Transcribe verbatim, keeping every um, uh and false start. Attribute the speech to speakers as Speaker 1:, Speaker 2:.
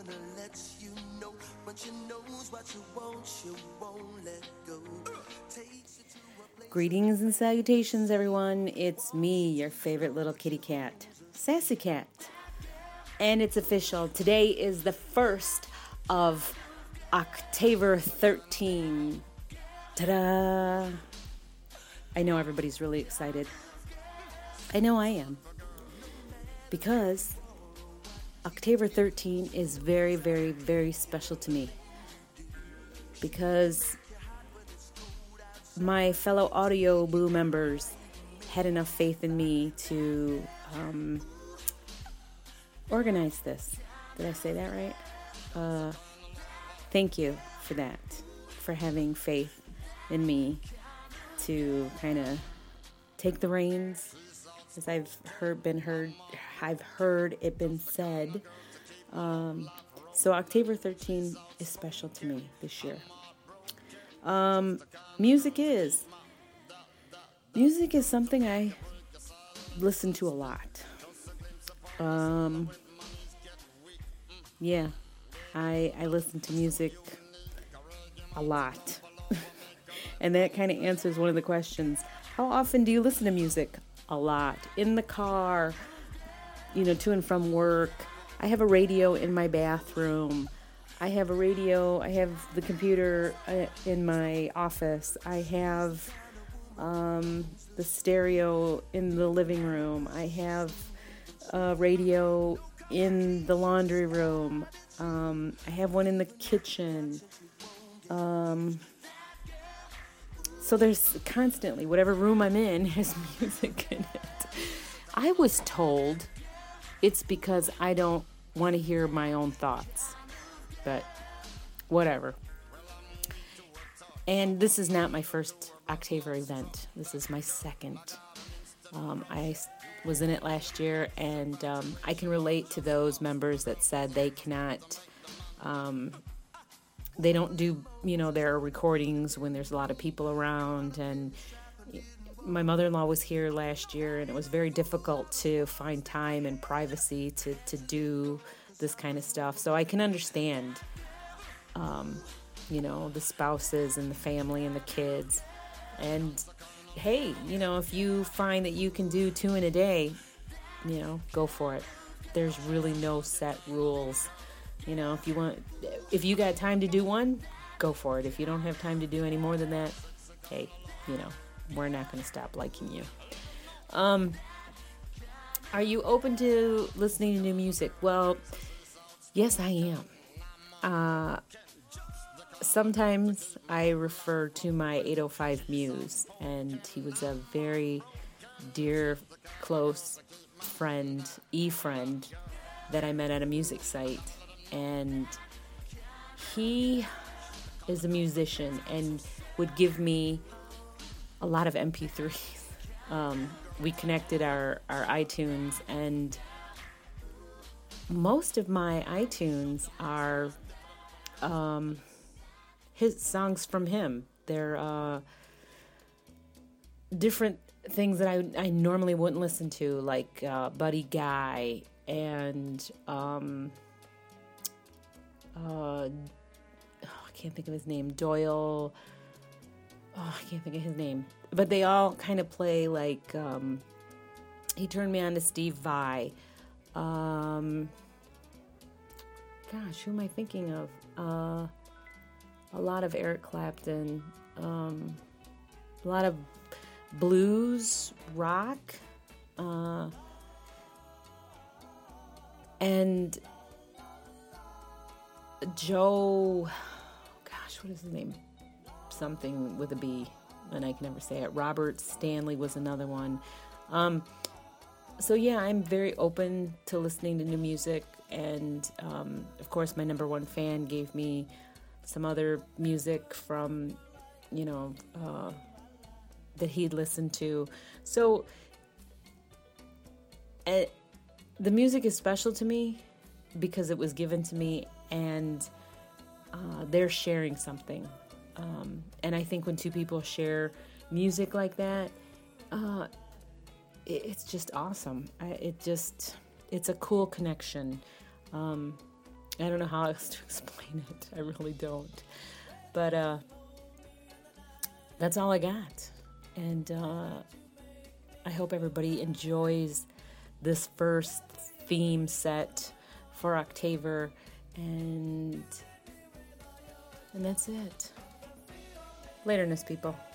Speaker 1: Greetings and salutations, everyone. It's me, your favorite little kitty cat, Sassy Cat. And it's official. Today is the first of October thirteenth. Ta-da! I know everybody's really excited. I know I am. Because October thirteenth is very, very, very special to me. Because my fellow Audio Boo members had enough faith in me to um, organize this. Did I say that right? Uh, thank you for that, for having faith in me to kind of take the reins, as I've heard, been heard, I've heard it been said. Um, so October thirteenth is special to me this year. Um, music is. Music is something I listen to a lot. Um, yeah, I I listen to music a lot. And that kind of answers one of the questions. How often do you listen to music? A lot. In the car, you know, to and from work. I have a radio in my bathroom. I have a radio, I have the computer uh, in my office, I have um, the stereo in the living room, I have a radio in the laundry room, um, I have one in the kitchen. Um, so there's constantly, whatever room I'm in has music in it. I was told it's because I don't want to hear my own thoughts. But whatever. And this is not my first October event. This is my second. Um, I was in it last year, and um, I can relate to those members that said they cannot, um, they don't do, you know, their recordings when there's a lot of people around. And my mother-in-law was here last year, and it was very difficult to find time and privacy to, to do this kind of stuff. So I can understand, um, you know, the spouses and the family and the kids. And hey, you know, if you find that you can do two in a day, you know, go for it. There's really no set rules. You know, if you want, if you got time to do one, go for it. If you don't have time to do any more than that, hey, you know, we're not going to stop liking you. Um, Are you open to listening to new music? Well, yes, I am. Uh, sometimes I refer to my eight oh five Muse, and he was a very dear, close friend, e-friend, that I met at a music site. And he is a musician and would give me a lot of M P threes. Um, we connected our, our iTunes, and most of my iTunes are um, his songs from him. They're uh, different things that I, I normally wouldn't listen to, like uh, Buddy Guy and um, uh, oh, I can't think of his name, Doyle. Oh, I can't think of his name. But they all kind of play like, um, he turned me on to Steve Vai. Um, gosh, who am I thinking of? Uh, a lot of Eric Clapton. Um, a lot of blues, rock. Uh, and Joe, gosh, what is his name? Something with a B, and I can never say it. Robert Stanley was another one. Um, so yeah, I'm very open to listening to new music, and um, of course, my number one fan gave me some other music from, you know, uh, that he'd listened to. So uh, the music is special to me because it was given to me, and uh, they're sharing something. Um, and I think when two people share music like that, uh, it, it's just awesome. I, it just, it's a cool connection. Um, I don't know how else to explain it. I really don't. But uh, that's all I got. And uh, I hope everybody enjoys this first theme set for October. And, and that's it. Laterness, people.